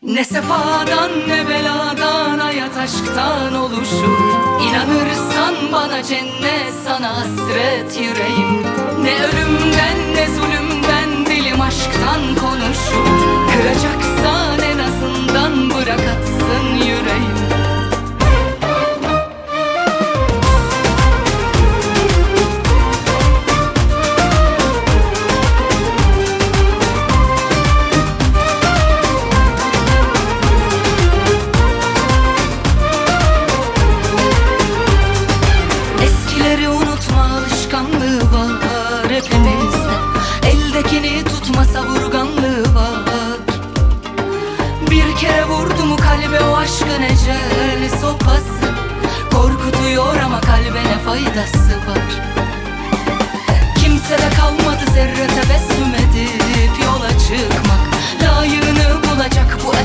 Ne sefadan ne beladan hayat aşktan oluşur. İnanırsan bana cennet, sana hasret yüreğim. Ne ölümden ne zulümden dilim aşktan konuşur. Kıracaksan en azından bırak atsın yüreğim. Hepimizde eldekini tutma savurganlığı var. Bir kere vurdu mu kalbe o aşkın ecel sopası. Korkutuyor ama kalbe ne faydası var? Kimsede kalmadı zerre tebessüm edip yola çıkmak. Layığını bulacak bu